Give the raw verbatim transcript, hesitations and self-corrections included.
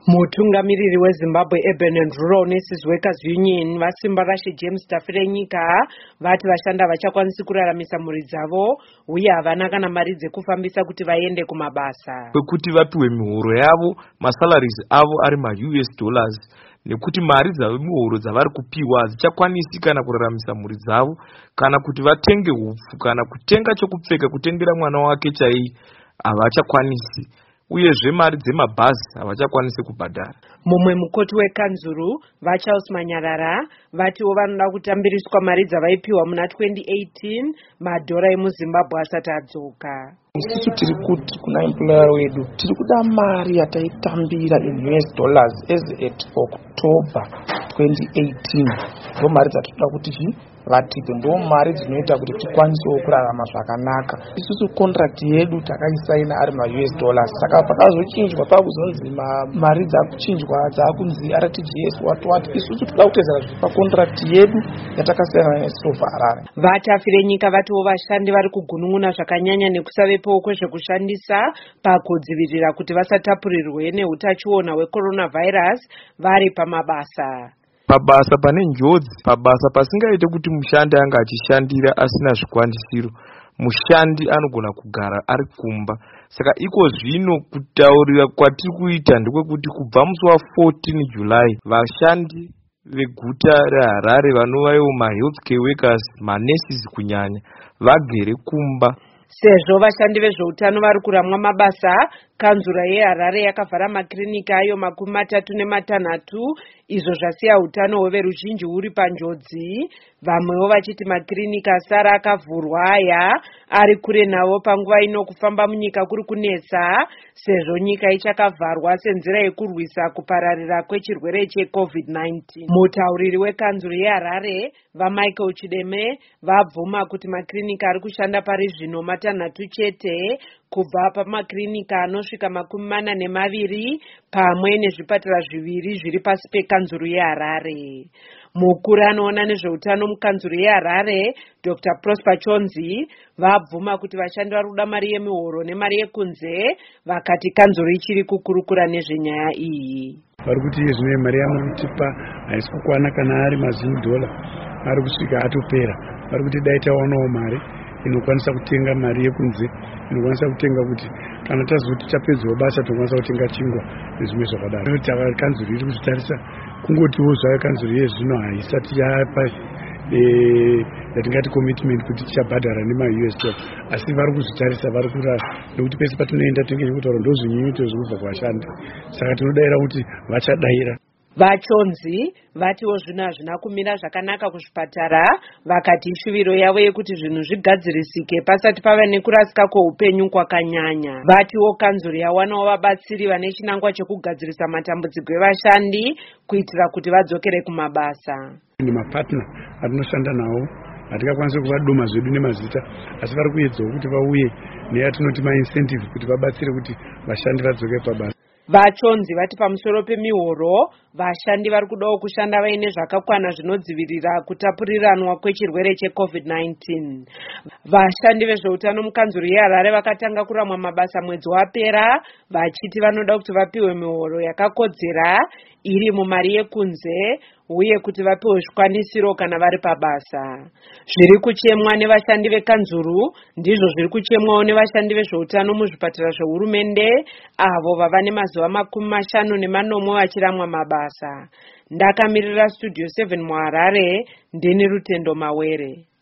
Mutungamiriri weZimbabwe Urban and Rural Nurses Workers Union vasimba rashe James Tafirenyika vati vashanda vachakwanisi kuraramisa mhuri dzavo uye havana kana mari dzekufambisa kuti vaende kumabasa. Kwekuti vapiwe mihoro yavo, masalaries avo ari ma-U S dollars, nekuti mari dzavemihoro dzavari kupiwa hadzichakwanisi kana kuraramisa mhuri dzavo, kana kuti vatenge hupfu kana kutenga chokupfeka kutengera mwana wake chai havachakwanisi. Uyezve mari dzemabhazi havachakwanisi kubhadhara. Mumwe mukoti wekanzuru vaCharles Manyarara vatiwo vanoda kutambiriswa mari dzavaipiwa muna twenty eighteen madhora emuZimbabwe asati adzoka. Isusu tiri kuti kuna employer wedu tiri kuda mari yataitambira in U S dollars as at October twenty eighteen. Ndo mari dzatinoda kuti vatipe, ndo mari dzinoita kuti tikwanisewo kurarama zvakanaka. Isusu contract yedu takaisaina ari ma-U S dollars, saka pakazochinjwa pakuzonzi mari dzakuchinjwa dzakunzi R T G S what what, isusu toda kutedzera zviri pacontract yedu yatakasaina neSilver Harare. Vatafirenyika vatiwo vashandi vari kugunun'una zvakanyanya nekusavepowo kwezvekushandisa pakudzivirira kuti vasatapurirwe neutachiona hwecoronavirus vari pamabasa. Pabasa pane njodzi, pabasa pasingaite kuti mushandi anga achishandira asina zvikwanisiro, mushandi anogona kugara ari kumba. Saka iko zvino kutaurira kwatiri kuita ndekwekuti kubva musi wa fourteen July vashandi veguta reHarare vanovaiwo ma-healthcare workers, ma-nurses kunyanya, vagere kumba. Sezvo vashandi vezveutano vari kuramwa mabasa, kanzura yeHarare yakavhara makiriniki ayo makumi matatu nematanhatu, izvo zvasiya utano hweveruzhinji huri panjodzi. Vamwewo vachiti makiriniki asara akavhurwa aya ari kure navo panguva ino kufamba munyika kuri kunetsa, sezvo nyika ichakavharwa senzira yekurwisa kupararira kwechirwere cheCovid nineteen. Mutauriri wekanzuru yeHarare vaMichael Chideme vabvuma kuti makiriniki ari kushanda pari zvino matanhatu chete kubva pamakiriniki anosvika makumi mana nemaviri pamwe nezvipatara zviviri zviri pasi pekanzuru yeHarare. Mukuru anoona nezveutano mukanzuru yeHarare Doctor Prosper Chonzi vabvuma kuti vashandi vari kuda mari yemihoro nemari yekunze, vakati kanzuru ichiri kukurukura nezvenyaya iyi. Vari kuti iye zvino mari yamuri kutipa haisi kukwana kana ari mazini dhola, ari kusvika atopera. Vari kuti dai tawanawo mari inokwanisa kutenga mari yekunze, inokwanisa kutenga kuti kana tazoti tapedzawo basa tokwanisa kutenga chingwa nezvimwe zvakadaro. Taka kanzuru iri kuzvitarisa kungotiwo zvayo kanzuru yezvino haisati yapa yatingati commitment kuti tichabhadhara nema-U S dollars, asi vari kuzvitarisa, vari kurasa nekuti pese patinoenda tinenge tichikutaura ndozvinyunyuto zvinobva kuvashandi, saka tinodayira kuti vachadayira. VaChonzi vatiwo zvino hazvina kumira zvakanaka kuzvipatara, vakati ishuviro yavo yekuti zvinhu zvigadzirisike pasati pava nekurasika kweupenyu kwakanyanya. Vatiwo kanzuru yawanawo vabatsiri vane chinangwa chekugadzirisa matambudziko evashandi kuitira kuti vadzokere kumabasa. Nemapatna atinoshanda nawo hatingakwanisi kuvadoma zvedu nemazita, asi vari kuedzawo kuti vauye neyatinoti ma-incentive kuti vabatsire kuti vashandi vadzoke pabasa. VaChonzi vati pamusoro pemihoro, vashandi vari kudawo kushanda vaine zvakakwana zvinodzivirira kutapuriranwa kwechirwere cheCovid nineteen. Vashandi vezveutano mukanzuru yeHarare vakatanga kuramwa mabasa mwedzi wapera, vachiti vanoda kuti vapiwe mihoro yakakodzera iri mumari yekunze uye kuti vapiwe zvikwanisiro kana vari pabasa. Zviri kuchemwa nevashandi vekanzuru ndizvo zviri kuchemwawo nevashandi vezveutano muzvipatara zvehurumende, avo vava nemazuva makumi mashanu nemanomwe vachiramwa mabasa. Ndakamirira Studio seven muHarare, ndini Rutendo Mawere.